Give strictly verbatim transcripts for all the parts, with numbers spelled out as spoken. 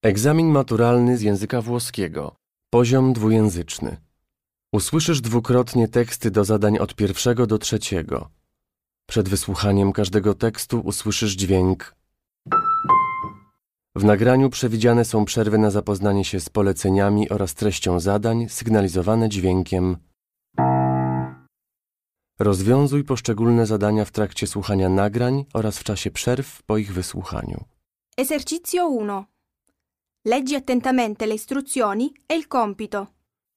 Egzamin maturalny z języka włoskiego. Poziom dwujęzyczny. Usłyszysz dwukrotnie teksty do zadań od pierwszego do trzeciego. Przed wysłuchaniem każdego tekstu usłyszysz dźwięk. W nagraniu przewidziane są przerwy na zapoznanie się z poleceniami oraz treścią zadań, sygnalizowane dźwiękiem. Rozwiązuj poszczególne zadania w trakcie słuchania nagrań oraz w czasie przerw po ich wysłuchaniu. Esercizio uno. Leggi attentamente le istruzioni e il compito.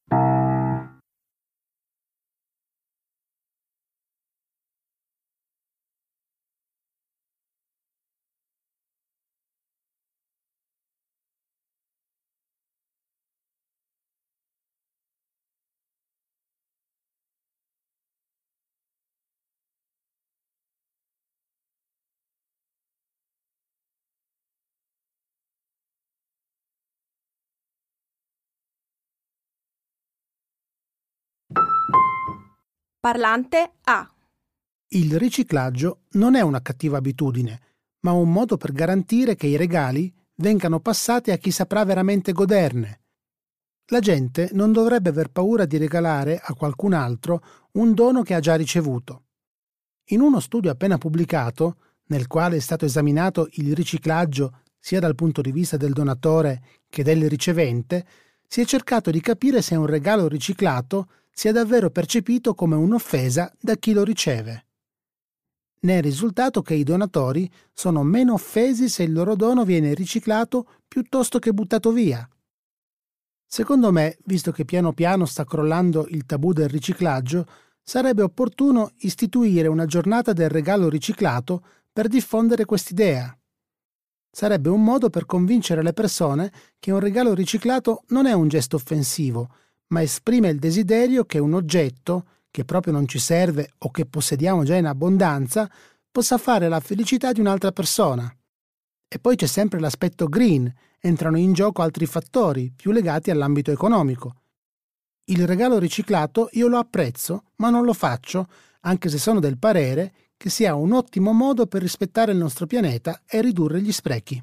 Parlante A. Il riciclaggio non è una cattiva abitudine, ma un modo per garantire che i regali vengano passati a chi saprà veramente goderne. La gente non dovrebbe aver paura di regalare a qualcun altro un dono che ha già ricevuto. In uno studio appena pubblicato, nel quale è stato esaminato il riciclaggio sia dal punto di vista del donatore che del ricevente, si è cercato di capire se un regalo riciclato sia davvero percepito come un'offesa da chi lo riceve. Ne è risultato che i donatori sono meno offesi se il loro dono viene riciclato piuttosto che buttato via. Secondo me, visto che piano piano sta crollando il tabù del riciclaggio, sarebbe opportuno istituire una giornata del regalo riciclato per diffondere quest'idea. Sarebbe un modo per convincere le persone che un regalo riciclato non è un gesto offensivo, ma esprime il desiderio che un oggetto, che proprio non ci serve o che possediamo già in abbondanza, possa fare la felicità di un'altra persona. E poi c'è sempre l'aspetto green, entrano in gioco altri fattori, più legati all'ambito economico. Il regalo riciclato io lo apprezzo, ma non lo faccio, anche se sono del parere che sia un ottimo modo per rispettare il nostro pianeta e ridurre gli sprechi.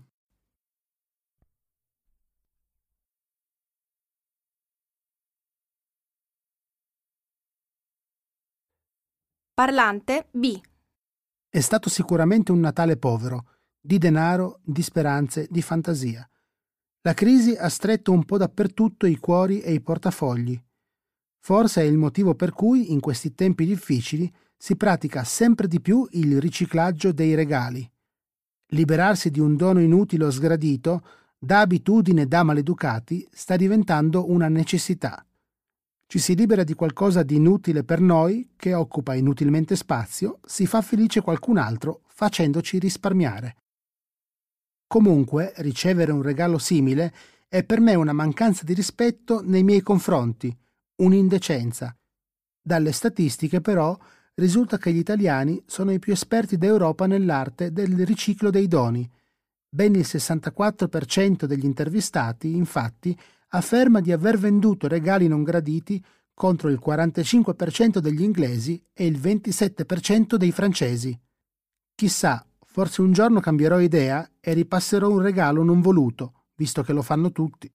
Parlante B. È stato sicuramente un Natale povero, di denaro, di speranze, di fantasia. La crisi ha stretto un po' dappertutto i cuori e i portafogli. Forse è il motivo per cui, in questi tempi difficili, si pratica sempre di più il riciclaggio dei regali. Liberarsi di un dono inutile o sgradito, da abitudine da maleducati, sta diventando una necessità. Ci si libera di qualcosa di inutile per noi, che occupa inutilmente spazio, si fa felice qualcun altro, facendoci risparmiare. Comunque, ricevere un regalo simile è per me una mancanza di rispetto nei miei confronti, un'indecenza. Dalle statistiche, però, risulta che gli italiani sono i più esperti d'Europa nell'arte del riciclo dei doni. Ben il sessantaquattro per cento degli intervistati, infatti, afferma di aver venduto regali non graditi contro il quarantacinque per cento degli inglesi e il ventisette per cento dei francesi. Chissà, forse un giorno cambierò idea e ripasserò un regalo non voluto, visto che lo fanno tutti.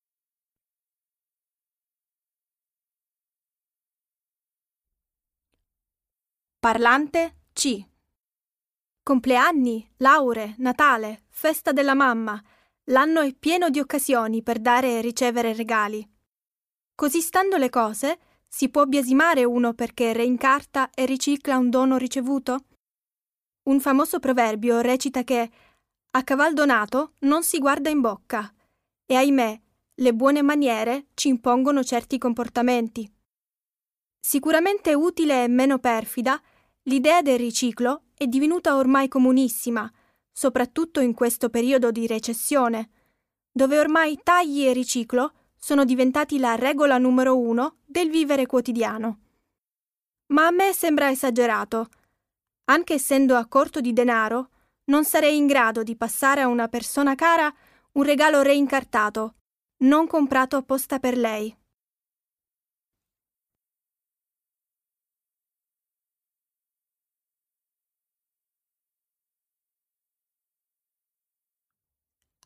Parlante C. Compleanni, lauree, Natale, festa della mamma. L'anno è pieno di occasioni per dare e ricevere regali. Così stando le cose, si può biasimare uno perché reincarta e ricicla un dono ricevuto? Un famoso proverbio recita che a caval donato non si guarda in bocca e, ahimè, le buone maniere ci impongono certi comportamenti. Sicuramente utile e meno perfida, l'idea del riciclo è divenuta ormai comunissima, soprattutto in questo periodo di recessione, dove ormai tagli e riciclo sono diventati la regola numero uno del vivere quotidiano. Ma a me sembra esagerato. Anche essendo a corto di denaro, non sarei in grado di passare a una persona cara un regalo reincartato, non comprato apposta per lei.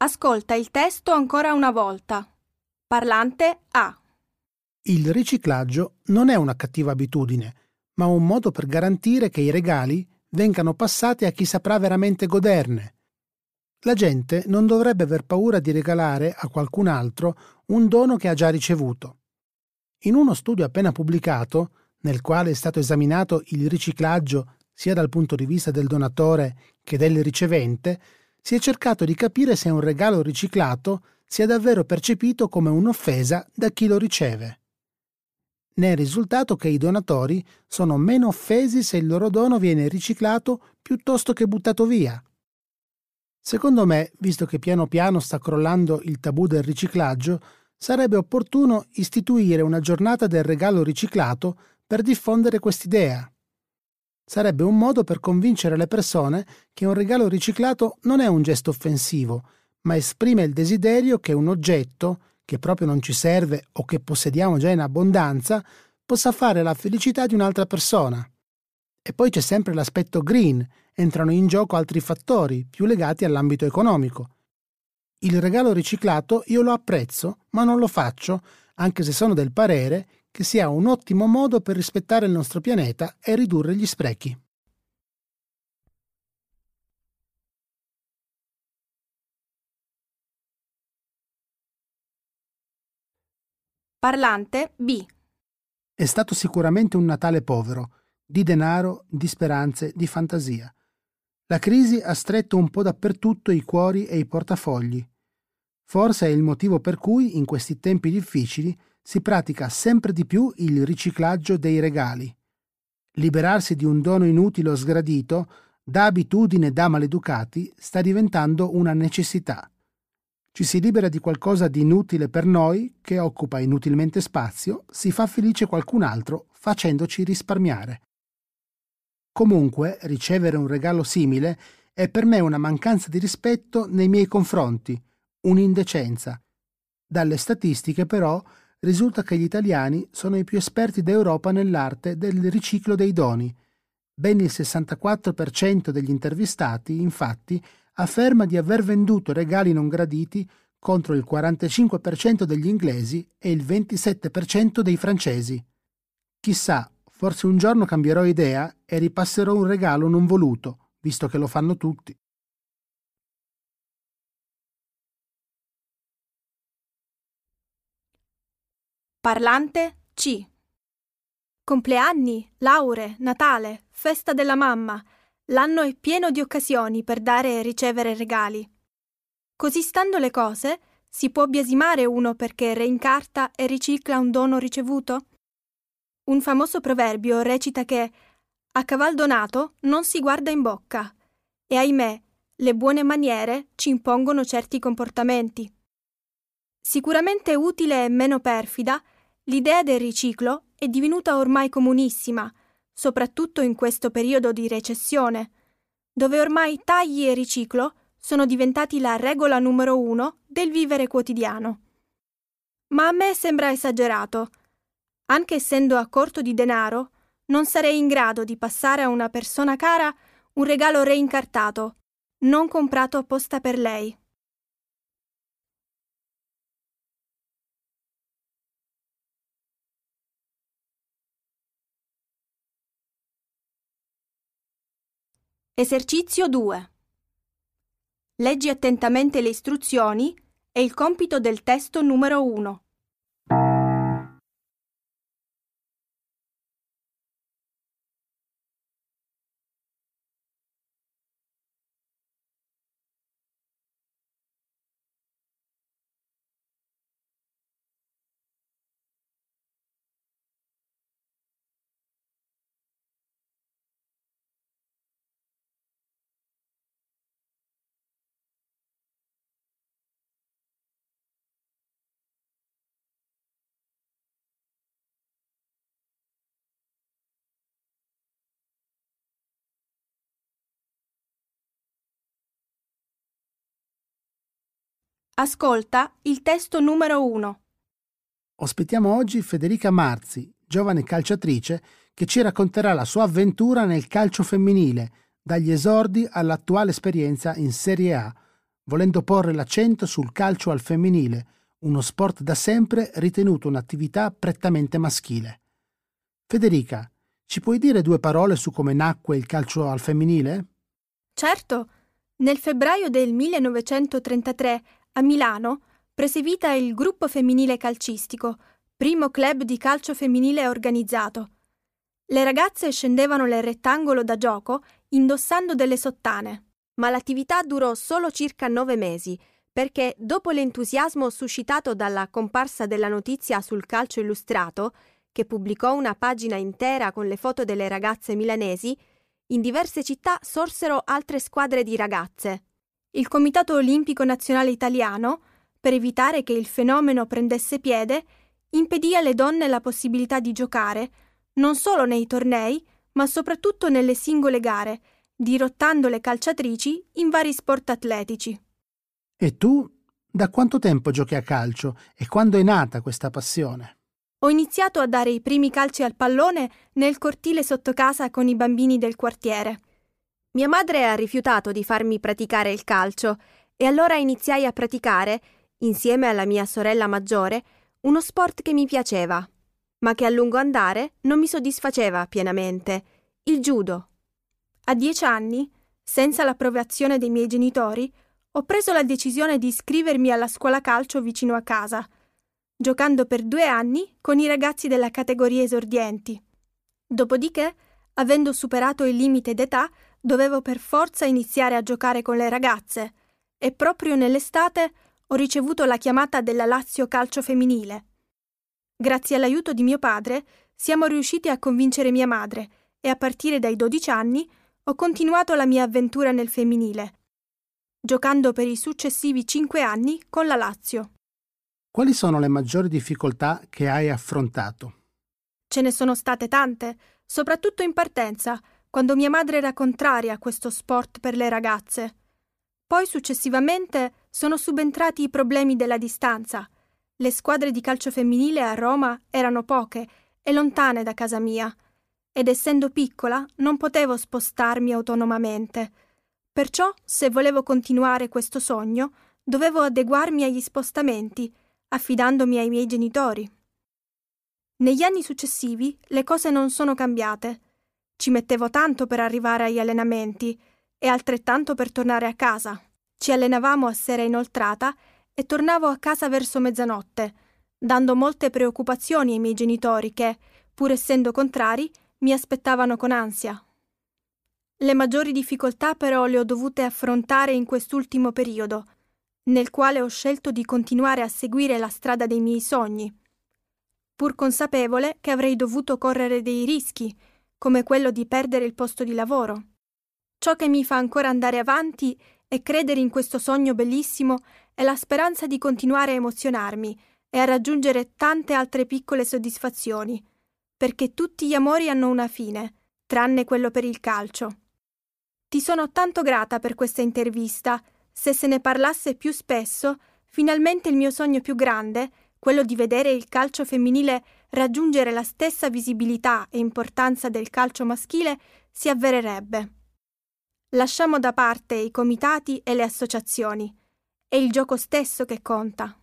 Ascolta il testo ancora una volta. Parlante A. Il riciclaggio non è una cattiva abitudine, ma un modo per garantire che i regali vengano passati a chi saprà veramente goderne. La gente non dovrebbe aver paura di regalare a qualcun altro un dono che ha già ricevuto. In uno studio appena pubblicato, nel quale è stato esaminato il riciclaggio sia dal punto di vista del donatore che del ricevente, si è cercato di capire se un regalo riciclato sia davvero percepito come un'offesa da chi lo riceve. Ne è risultato che i donatori sono meno offesi se il loro dono viene riciclato piuttosto che buttato via. Secondo me, visto che piano piano sta crollando il tabù del riciclaggio, sarebbe opportuno istituire una giornata del regalo riciclato per diffondere quest'idea. Sarebbe un modo per convincere le persone che un regalo riciclato non è un gesto offensivo, ma esprime il desiderio che un oggetto, che proprio non ci serve o che possediamo già in abbondanza, possa fare la felicità di un'altra persona. E poi c'è sempre l'aspetto green, entrano in gioco altri fattori, più legati all'ambito economico. Il regalo riciclato io lo apprezzo, ma non lo faccio, anche se sono del parere che sia un ottimo modo per rispettare il nostro pianeta e ridurre gli sprechi. Parlante B. È stato sicuramente un Natale povero, di denaro, di speranze, di fantasia. La crisi ha stretto un po' dappertutto i cuori e i portafogli. Forse è il motivo per cui, in questi tempi difficili, si pratica sempre di più il riciclaggio dei regali. Liberarsi di un dono inutile o sgradito, da abitudine da maleducati, sta diventando una necessità. Ci si libera di qualcosa di inutile per noi, che occupa inutilmente spazio, si fa felice qualcun altro, facendoci risparmiare. Comunque, ricevere un regalo simile è per me una mancanza di rispetto nei miei confronti, un'indecenza. Dalle statistiche, però, risulta che gli italiani sono i più esperti d'Europa nell'arte del riciclo dei doni. Ben il sessantaquattro per cento degli intervistati, infatti, afferma di aver venduto regali non graditi contro il quarantacinque per cento degli inglesi e il ventisette per cento dei francesi. Chissà, forse un giorno cambierò idea e ripasserò un regalo non voluto, visto che lo fanno tutti. Parlante C. Compleanni, lauree, Natale, festa della mamma. L'anno è pieno di occasioni per dare e ricevere regali. Così stando le cose, si può biasimare uno perché reincarta e ricicla un dono ricevuto? Un famoso proverbio recita che a caval donato non si guarda in bocca e, ahimè, le buone maniere ci impongono certi comportamenti. Sicuramente utile e meno perfida, l'idea del riciclo è divenuta ormai comunissima, soprattutto in questo periodo di recessione, dove ormai tagli e riciclo sono diventati la regola numero uno del vivere quotidiano. Ma a me sembra esagerato. Anche essendo a corto di denaro, non sarei in grado di passare a una persona cara un regalo reincartato, non comprato apposta per lei. Esercizio due. Leggi attentamente le istruzioni e il compito del testo numero uno. Ascolta il testo numero uno. Ospitiamo oggi Federica Marzi, giovane calciatrice, che ci racconterà la sua avventura nel calcio femminile, dagli esordi all'attuale esperienza in Serie A. volendo porre l'accento sul calcio al femminile, uno sport da sempre ritenuto un'attività prettamente maschile. Federica, ci puoi dire due parole su come nacque il calcio al femminile? Certo, nel febbraio del millenovecentotrentatré a Milano prese vita il gruppo femminile calcistico, primo club di calcio femminile organizzato. Le ragazze scendevano nel rettangolo da gioco indossando delle sottane. Ma l'attività durò solo circa nove mesi, perché dopo l'entusiasmo suscitato dalla comparsa della notizia sul calcio illustrato, che pubblicò una pagina intera con le foto delle ragazze milanesi, in diverse città sorsero altre squadre di ragazze. Il Comitato Olimpico Nazionale Italiano, per evitare che il fenomeno prendesse piede, impedì alle donne la possibilità di giocare, non solo nei tornei, ma soprattutto nelle singole gare, dirottando le calciatrici in vari sport atletici. E tu, da quanto tempo giochi a calcio e quando è nata questa passione? Ho iniziato a dare i primi calci al pallone nel cortile sotto casa con i bambini del quartiere. Mia madre ha rifiutato di farmi praticare il calcio e allora iniziai a praticare, insieme alla mia sorella maggiore, uno sport che mi piaceva, ma che a lungo andare non mi soddisfaceva pienamente, il judo. A dieci anni, senza l'approvazione dei miei genitori, ho preso la decisione di iscrivermi alla scuola calcio vicino a casa, giocando per due anni con i ragazzi della categoria esordienti. Dopodiché, avendo superato il limite d'età, dovevo per forza iniziare a giocare con le ragazze e proprio nell'estate ho ricevuto la chiamata della Lazio Calcio Femminile. Grazie all'aiuto di mio padre, siamo riusciti a convincere mia madre e a partire dai dodici anni ho continuato la mia avventura nel femminile, giocando per i successivi cinque anni con la Lazio. Quali sono le maggiori difficoltà che hai affrontato? Ce ne sono state tante, soprattutto in partenza, quando mia madre era contraria a questo sport per le ragazze. Poi successivamente sono subentrati i problemi della distanza. Le squadre di calcio femminile a Roma erano poche e lontane da casa mia, ed essendo piccola non potevo spostarmi autonomamente. Perciò, se volevo continuare questo sogno, dovevo adeguarmi agli spostamenti, affidandomi ai miei genitori. Negli anni successivi le cose non sono cambiate. Ci mettevo tanto per arrivare agli allenamenti e altrettanto per tornare a casa. Ci allenavamo a sera inoltrata e tornavo a casa verso mezzanotte, dando molte preoccupazioni ai miei genitori che, pur essendo contrari, mi aspettavano con ansia. Le maggiori difficoltà però le ho dovute affrontare in quest'ultimo periodo, nel quale ho scelto di continuare a seguire la strada dei miei sogni, pur consapevole che avrei dovuto correre dei rischi, come quello di perdere il posto di lavoro. Ciò che mi fa ancora andare avanti e credere in questo sogno bellissimo è la speranza di continuare a emozionarmi e a raggiungere tante altre piccole soddisfazioni, perché tutti gli amori hanno una fine, tranne quello per il calcio. Ti sono tanto grata per questa intervista. Se se ne parlasse più spesso, finalmente il mio sogno più grande, quello di vedere il calcio femminile raggiungere la stessa visibilità e importanza del calcio maschile, si avvererebbe. Lasciamo da parte i comitati e le associazioni. È il gioco stesso che conta.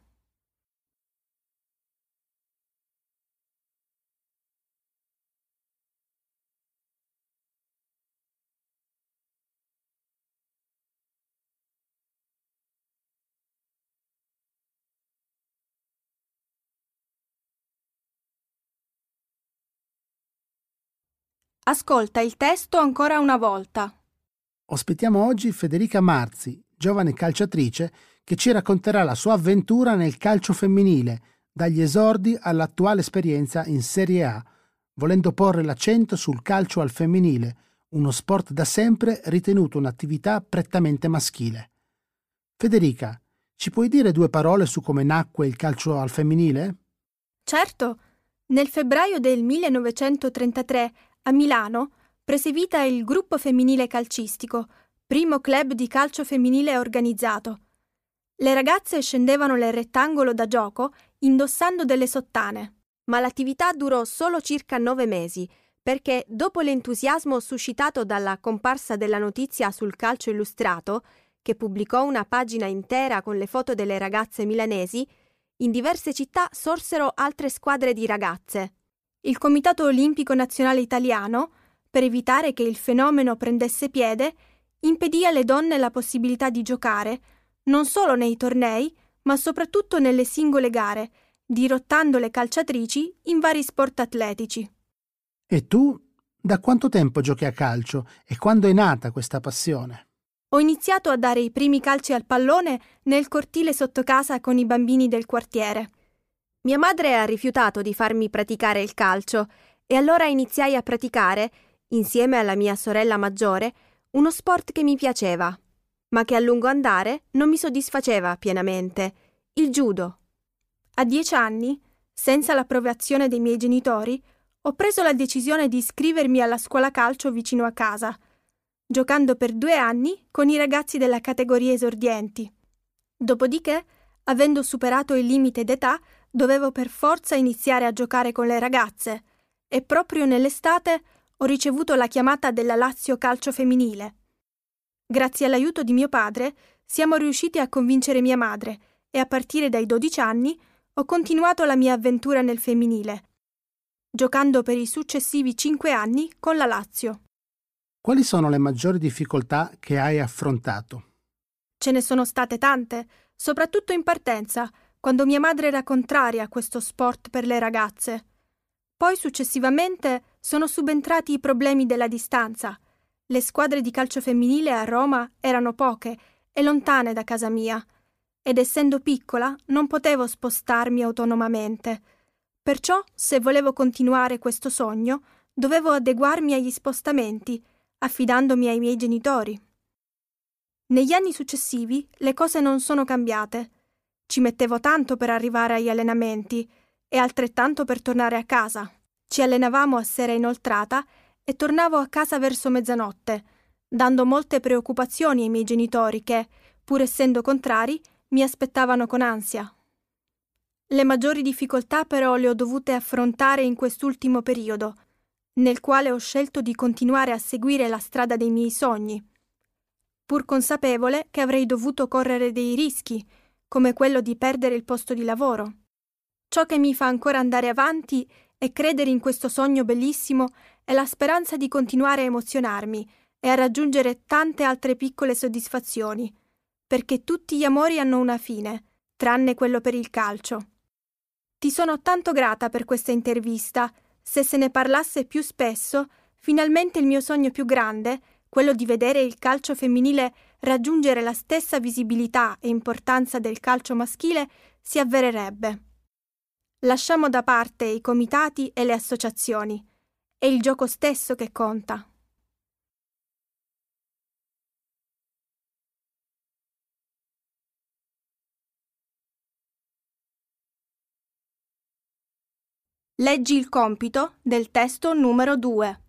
Ascolta il testo ancora una volta. Ospitiamo oggi Federica Marzi, giovane calciatrice, che ci racconterà la sua avventura nel calcio femminile, dagli esordi all'attuale esperienza in Serie A, volendo porre l'accento sul calcio al femminile, uno sport da sempre ritenuto un'attività prettamente maschile. Federica, ci puoi dire due parole su come nacque il calcio al femminile? Certo, nel febbraio del millenovecentotrentatré a Milano prese vita il gruppo femminile calcistico, primo club di calcio femminile organizzato. Le ragazze scendevano nel rettangolo da gioco indossando delle sottane. Ma l'attività durò solo circa nove mesi, perché dopo l'entusiasmo suscitato dalla comparsa della notizia sul calcio illustrato, che pubblicò una pagina intera con le foto delle ragazze milanesi, in diverse città sorsero altre squadre di ragazze. Il Comitato Olimpico Nazionale Italiano, per evitare che il fenomeno prendesse piede, impedì alle donne la possibilità di giocare non solo nei tornei, ma soprattutto nelle singole gare, dirottando le calciatrici in vari sport atletici. E tu, da quanto tempo giochi a calcio e quando è nata questa passione? Ho iniziato a dare i primi calci al pallone nel cortile sotto casa con i bambini del quartiere. Mia madre ha rifiutato di farmi praticare il calcio e allora iniziai a praticare, insieme alla mia sorella maggiore, uno sport che mi piaceva, ma che a lungo andare non mi soddisfaceva pienamente, il judo. A dieci anni, senza l'approvazione dei miei genitori, ho preso la decisione di iscrivermi alla scuola calcio vicino a casa, giocando per due anni con i ragazzi della categoria esordienti. Dopodiché, avendo superato il limite d'età, dovevo per forza iniziare a giocare con le ragazze e proprio nell'estate ho ricevuto la chiamata della Lazio Calcio Femminile. Grazie all'aiuto di mio padre siamo riusciti a convincere mia madre e a partire dai dodici anni ho continuato la mia avventura nel femminile, giocando per i successivi cinque anni con la Lazio. Quali sono le maggiori difficoltà che hai affrontato? Ce ne sono state tante, soprattutto in partenza, quando mia madre era contraria a questo sport per le ragazze. Poi successivamente sono subentrati i problemi della distanza. Le squadre di calcio femminile a Roma erano poche e lontane da casa mia, ed essendo piccola non potevo spostarmi autonomamente. Perciò, se volevo continuare questo sogno, dovevo adeguarmi agli spostamenti, affidandomi ai miei genitori. Negli anni successivi le cose non sono cambiate. Ci mettevo tanto per arrivare agli allenamenti e altrettanto per tornare a casa. Ci allenavamo a sera inoltrata e tornavo a casa verso mezzanotte, dando molte preoccupazioni ai miei genitori che, pur essendo contrari, mi aspettavano con ansia. Le maggiori difficoltà però le ho dovute affrontare in quest'ultimo periodo, nel quale ho scelto di continuare a seguire la strada dei miei sogni, pur consapevole che avrei dovuto correre dei rischi, come quello di perdere il posto di lavoro. Ciò che mi fa ancora andare avanti e credere in questo sogno bellissimo è la speranza di continuare a emozionarmi e a raggiungere tante altre piccole soddisfazioni, perché tutti gli amori hanno una fine, tranne quello per il calcio. Ti sono tanto grata per questa intervista. Se se ne parlasse più spesso, finalmente il mio sogno più grande, quello di vedere il calcio femminile raggiungere la stessa visibilità e importanza del calcio maschile, si avvererebbe. Lasciamo da parte i comitati e le associazioni. È il gioco stesso che conta. Leggi il compito del testo numero due.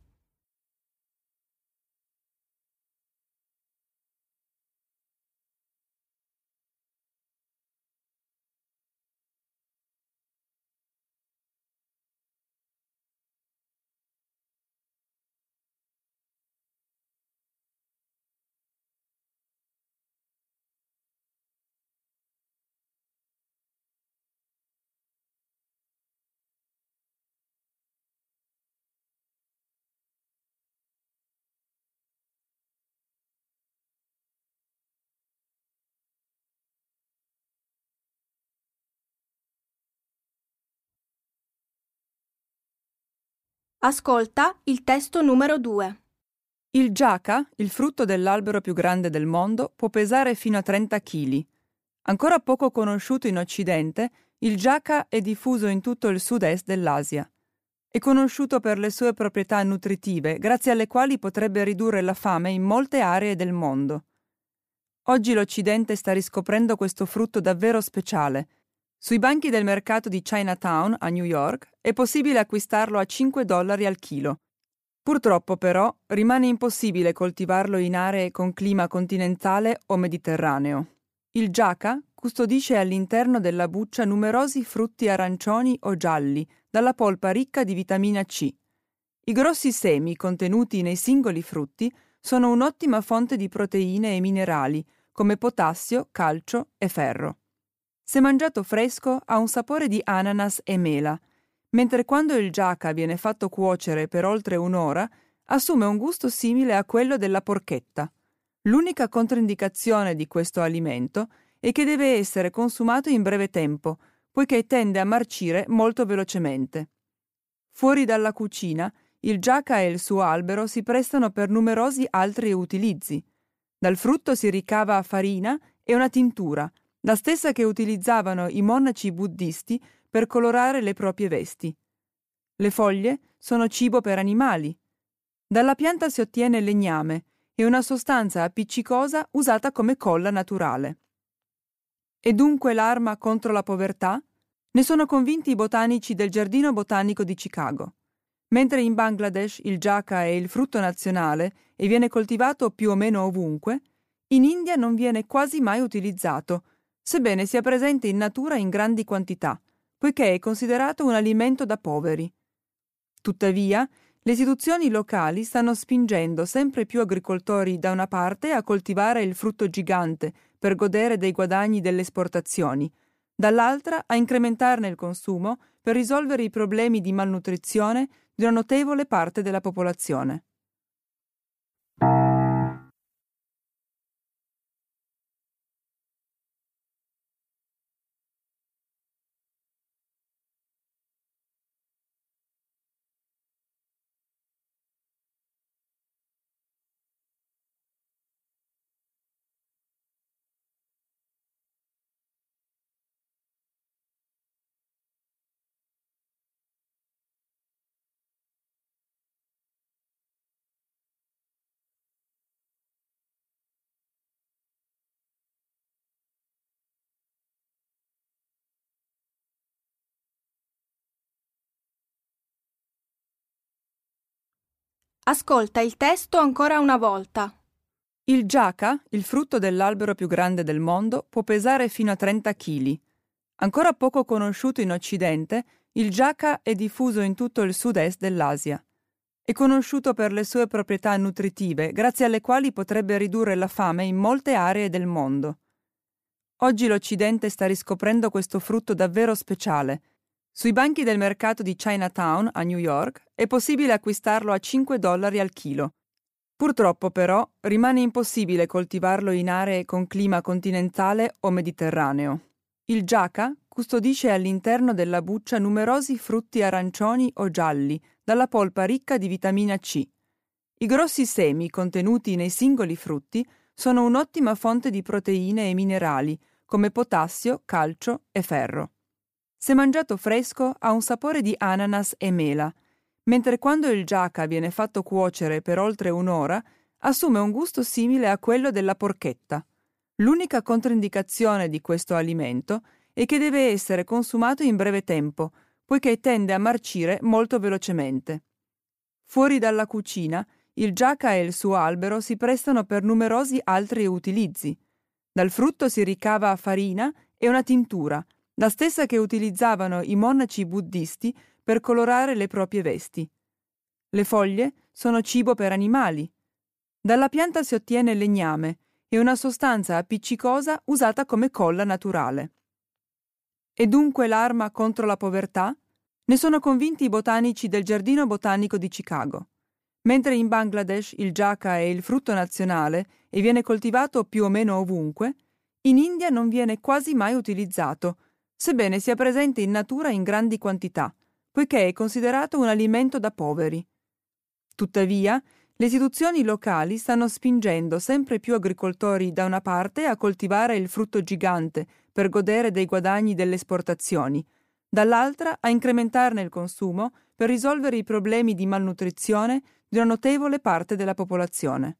Ascolta il testo numero due. Il giaca, il frutto dell'albero più grande del mondo, può pesare fino a trenta chili. Ancora poco conosciuto in Occidente, il giaca è diffuso in tutto il sud-est dell'Asia. È conosciuto per le sue proprietà nutritive, grazie alle quali potrebbe ridurre la fame in molte aree del mondo. Oggi l'Occidente sta riscoprendo questo frutto davvero speciale. Sui banchi del mercato di Chinatown, a New York, è possibile acquistarlo a cinque dollari al chilo. Purtroppo, però, rimane impossibile coltivarlo in aree con clima continentale o mediterraneo. Il giaca custodisce all'interno della buccia numerosi frutti arancioni o gialli, dalla polpa ricca di vitamina C. I grossi semi contenuti nei singoli frutti sono un'ottima fonte di proteine e minerali, come potassio, calcio e ferro. Se mangiato fresco ha un sapore di ananas e mela, mentre quando il giaca viene fatto cuocere per oltre un'ora assume un gusto simile a quello della porchetta. L'unica controindicazione di questo alimento è che deve essere consumato in breve tempo, poiché tende a marcire molto velocemente. Fuori dalla cucina, il giaca e il suo albero si prestano per numerosi altri utilizzi. Dal frutto si ricava farina e una tintura, la stessa che utilizzavano i monaci buddisti per colorare le proprie vesti. Le foglie sono cibo per animali. Dalla pianta si ottiene legname e una sostanza appiccicosa usata come colla naturale. E dunque l'arma contro la povertà? Ne sono convinti i botanici del Giardino Botanico di Chicago. Mentre in Bangladesh il giaca è il frutto nazionale e viene coltivato più o meno ovunque, in India non viene quasi mai utilizzato, sebbene sia presente in natura in grandi quantità, poiché è considerato un alimento da poveri. Tuttavia, le istituzioni locali stanno spingendo sempre più agricoltori da una parte a coltivare il frutto gigante per godere dei guadagni delle esportazioni, dall'altra a incrementarne il consumo per risolvere i problemi di malnutrizione di una notevole parte della popolazione. Ascolta il testo ancora una volta. Il giaca, il frutto dell'albero più grande del mondo, può pesare fino a trenta chili. Ancora poco conosciuto in Occidente, il giaca è diffuso in tutto il sud-est dell'Asia. È conosciuto per le sue proprietà nutritive, grazie alle quali potrebbe ridurre la fame in molte aree del mondo. Oggi l'Occidente sta riscoprendo questo frutto davvero speciale. Sui banchi del mercato di Chinatown a New York è possibile acquistarlo a cinque dollari al chilo. Purtroppo però rimane impossibile coltivarlo in aree con clima continentale o mediterraneo. Il giaca custodisce all'interno della buccia numerosi frutti arancioni o gialli, dalla polpa ricca di vitamina C. I grossi semi contenuti nei singoli frutti sono un'ottima fonte di proteine e minerali, come potassio, calcio e ferro. Se mangiato fresco ha un sapore di ananas e mela, mentre quando il giaca viene fatto cuocere per oltre un'ora assume un gusto simile a quello della porchetta. L'unica controindicazione di questo alimento è che deve essere consumato in breve tempo, poiché tende a marcire molto velocemente. Fuori dalla cucina, il giaca e il suo albero si prestano per numerosi altri utilizzi. Dal frutto si ricava farina e una tintura, la stessa che utilizzavano i monaci buddisti per colorare le proprie vesti. Le foglie sono cibo per animali. Dalla pianta si ottiene legname e una sostanza appiccicosa usata come colla naturale. E dunque l'arma contro la povertà? Ne sono convinti i botanici del Giardino Botanico di Chicago. Mentre in Bangladesh il giaca è il frutto nazionale e viene coltivato più o meno ovunque, in India non viene quasi mai utilizzato, sebbene sia presente in natura in grandi quantità, poiché è considerato un alimento da poveri. Tuttavia, le istituzioni locali stanno spingendo sempre più agricoltori da una parte a coltivare il frutto gigante per godere dei guadagni delle esportazioni, dall'altra a incrementarne il consumo per risolvere i problemi di malnutrizione di una notevole parte della popolazione.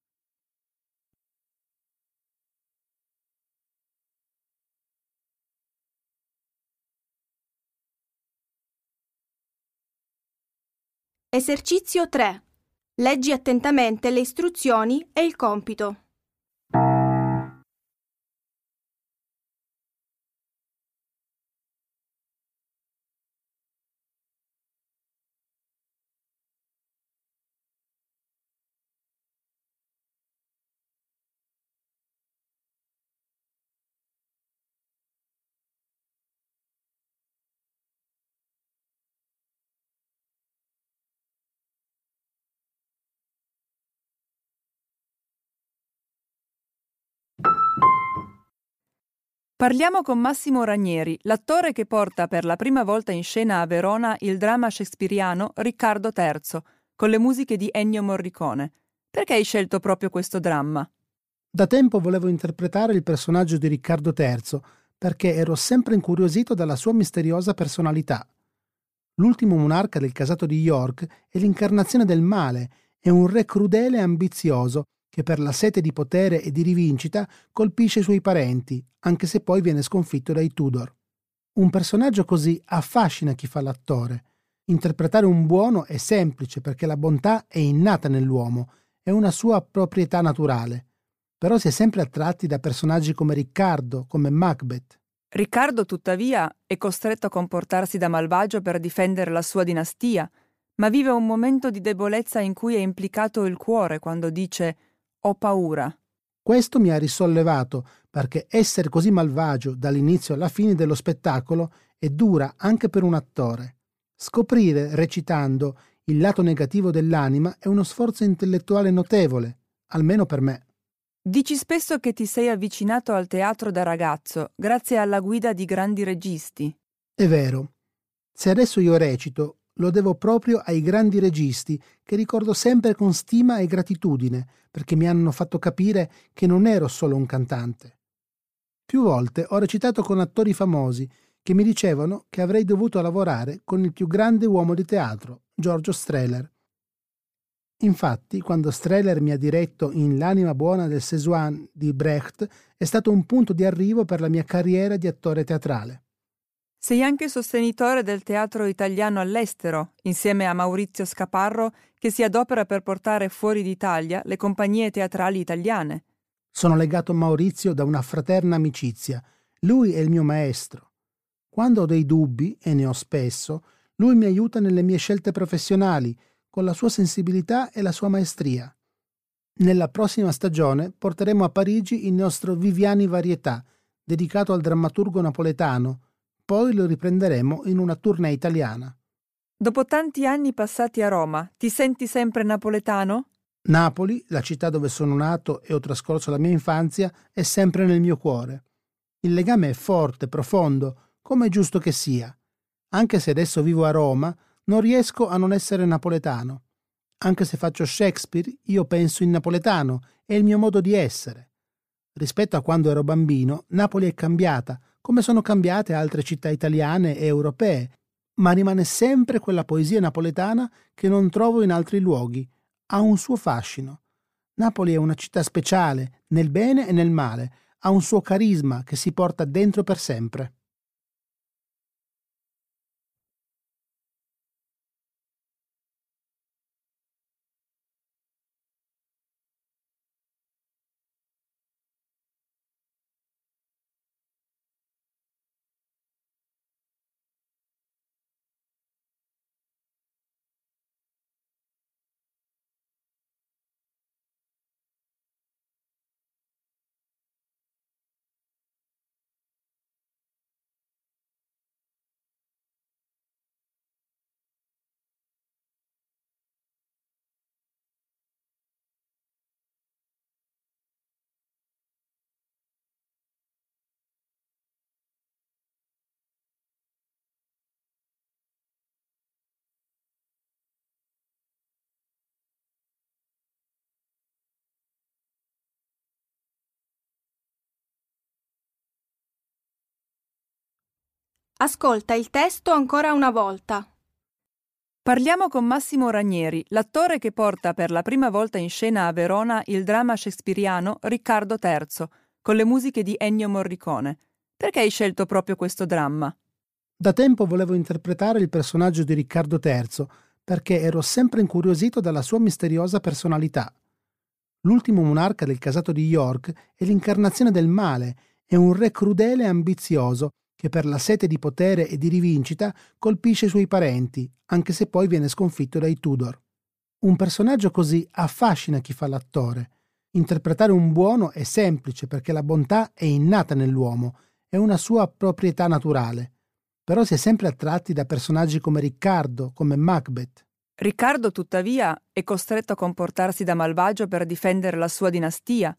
Esercizio tre. Leggi attentamente le istruzioni e il compito. Parliamo con Massimo Ranieri, l'attore che porta per la prima volta in scena a Verona il dramma shakespeariano Riccardo terzo, con le musiche di Ennio Morricone. Perché hai scelto proprio questo dramma? Da tempo volevo interpretare il personaggio di Riccardo terzo, perché ero sempre incuriosito dalla sua misteriosa personalità. L'ultimo monarca del casato di York è l'incarnazione del male, è un re crudele e ambizioso che per la sete di potere e di rivincita colpisce i suoi parenti, anche se poi viene sconfitto dai Tudor. Un personaggio così affascina chi fa l'attore. Interpretare un buono è semplice perché la bontà è innata nell'uomo, è una sua proprietà naturale. Però si è sempre attratti da personaggi come Riccardo, come Macbeth. Riccardo, tuttavia, è costretto a comportarsi da malvagio per difendere la sua dinastia, ma vive un momento di debolezza in cui è implicato il cuore quando dice «ho paura». Questo mi ha risollevato, perché essere così malvagio dall'inizio alla fine dello spettacolo è dura anche per un attore. Scoprire, recitando, il lato negativo dell'anima è uno sforzo intellettuale notevole, almeno per me. Dici spesso che ti sei avvicinato al teatro da ragazzo, grazie alla guida di grandi registi. È vero. Se adesso io recito, lo devo proprio ai grandi registi, che ricordo sempre con stima e gratitudine, perché mi hanno fatto capire che non ero solo un cantante. Più volte ho recitato con attori famosi, che mi dicevano che avrei dovuto lavorare con il più grande uomo di teatro, Giorgio Strehler. Infatti, quando Strehler mi ha diretto in L'anima buona del Szechuan di Brecht, è stato un punto di arrivo per la mia carriera di attore teatrale. Sei anche sostenitore del teatro italiano all'estero, insieme a Maurizio Scaparro, che si adopera per portare fuori d'Italia le compagnie teatrali italiane. Sono legato a Maurizio da una fraterna amicizia. Lui è il mio maestro. Quando ho dei dubbi, e ne ho spesso, lui mi aiuta nelle mie scelte professionali, con la sua sensibilità e la sua maestria. Nella prossima stagione porteremo a Parigi il nostro Viviani Varietà, dedicato al drammaturgo napoletano. Poi lo riprenderemo in una tournée italiana. Dopo tanti anni passati a Roma, ti senti sempre napoletano? Napoli, la città dove sono nato e ho trascorso la mia infanzia, è sempre nel mio cuore. Il legame è forte, profondo, come è giusto che sia. Anche se adesso vivo a Roma, non riesco a non essere napoletano. Anche se faccio Shakespeare, io penso in napoletano, è il mio modo di essere. Rispetto a quando ero bambino, Napoli è cambiata, come sono cambiate altre città italiane e europee, ma rimane sempre quella poesia napoletana che non trovo in altri luoghi. Ha un suo fascino. Napoli è una città speciale, nel bene e nel male, ha un suo carisma che si porta dentro per sempre. Ascolta il testo ancora una volta. Parliamo con Massimo Ranieri, l'attore che porta per la prima volta in scena a Verona il dramma shakespeariano Riccardo terzo, con le musiche di Ennio Morricone. Perché hai scelto proprio questo dramma? Da tempo volevo interpretare il personaggio di Riccardo terzo, perché ero sempre incuriosito dalla sua misteriosa personalità. L'ultimo monarca del casato di York è l'incarnazione del male, è un re crudele e ambizioso che per la sete di potere e di rivincita colpisce i suoi parenti, anche se poi viene sconfitto dai Tudor. Un personaggio così affascina chi fa l'attore. Interpretare un buono è semplice perché la bontà è innata nell'uomo, è una sua proprietà naturale. Però si è sempre attratti da personaggi come Riccardo, come Macbeth. Riccardo, tuttavia, è costretto a comportarsi da malvagio per difendere la sua dinastia,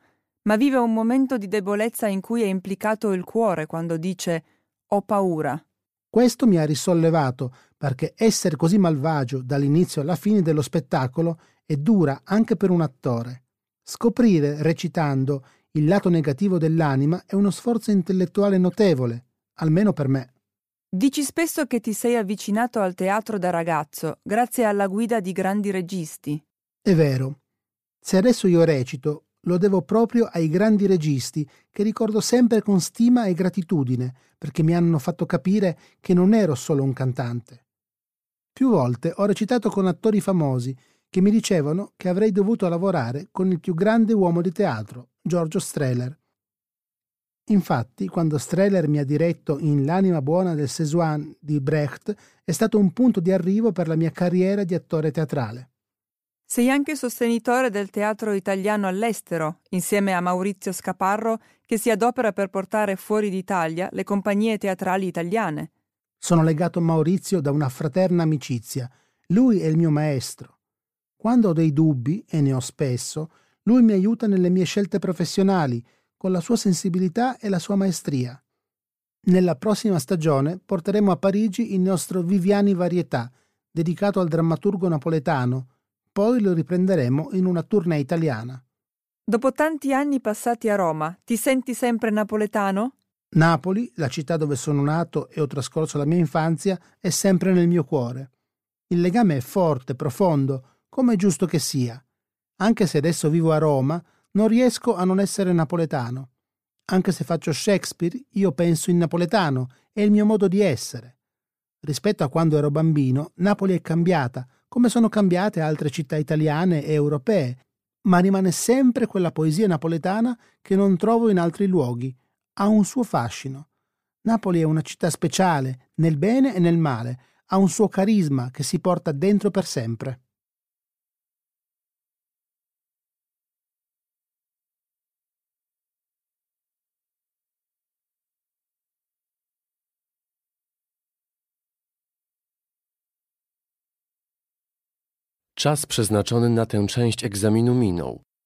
ma vive un momento di debolezza in cui è implicato il cuore quando dice «ho paura». Questo mi ha risollevato, perché essere così malvagio dall'inizio alla fine dello spettacolo è dura anche per un attore. Scoprire, recitando, il lato negativo dell'anima è uno sforzo intellettuale notevole, almeno per me. Dici spesso che ti sei avvicinato al teatro da ragazzo, grazie alla guida di grandi registi. È vero. Se adesso io recito, lo devo proprio ai grandi registi, che ricordo sempre con stima e gratitudine, perché mi hanno fatto capire che non ero solo un cantante. Più volte ho recitato con attori famosi che mi dicevano che avrei dovuto lavorare con il più grande uomo di teatro, Giorgio Strehler. Infatti, quando Strehler mi ha diretto in L'anima buona del Szechuan di Brecht, è stato un punto di arrivo per la mia carriera di attore teatrale. Sei anche sostenitore del teatro italiano all'estero, insieme a Maurizio Scaparro, che si adopera per portare fuori d'Italia le compagnie teatrali italiane. Sono legato a Maurizio da una fraterna amicizia. Lui è il mio maestro. Quando ho dei dubbi, e ne ho spesso, lui mi aiuta nelle mie scelte professionali, con la sua sensibilità e la sua maestria. Nella prossima stagione porteremo a Parigi il nostro Viviani Varietà, dedicato al drammaturgo napoletano. Poi lo riprenderemo in una tournée italiana. Dopo tanti anni passati a Roma, ti senti sempre napoletano? Napoli, la città dove sono nato e ho trascorso la mia infanzia, è sempre nel mio cuore. Il legame è forte, profondo, come è giusto che sia. Anche se adesso vivo a Roma, non riesco a non essere napoletano. Anche se faccio Shakespeare, io penso in napoletano, è il mio modo di essere. Rispetto a quando ero bambino, Napoli è cambiata, come sono cambiate altre città italiane e europee, ma rimane sempre quella poesia napoletana che non trovo in altri luoghi. Ha un suo fascino. Napoli è una città speciale, nel bene e nel male, ha un suo carisma che si porta dentro per sempre. Czas przeznaczony na tę część egzaminu minął.